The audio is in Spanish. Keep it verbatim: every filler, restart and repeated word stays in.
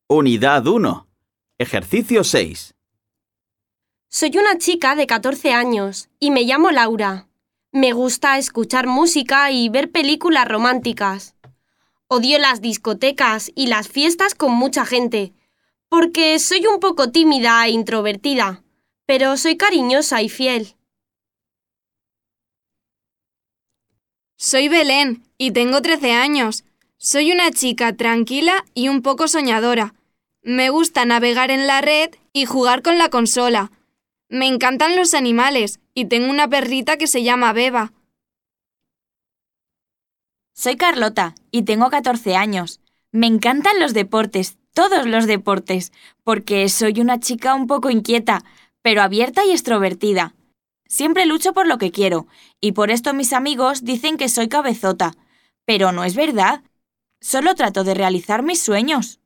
Unidad uno. Ejercicio seis. Soy una chica de catorce años y me llamo Laura. Me gusta escuchar música y ver películas románticas. Odio las discotecas y las fiestas con mucha gente, porque soy un poco tímida e introvertida, pero soy cariñosa y fiel. Soy Belén y tengo trece años. Soy una chica tranquila y un poco soñadora. Me gusta navegar en la red y jugar con la consola. Me encantan los animales y tengo una perrita que se llama Beba. Soy Carlota y tengo catorce años. Me encantan los deportes, todos los deportes, porque soy una chica un poco inquieta, pero abierta y extrovertida. Siempre lucho por lo que quiero, y por esto mis amigos dicen que soy cabezota. Pero no es verdad. Solo trato de realizar mis sueños.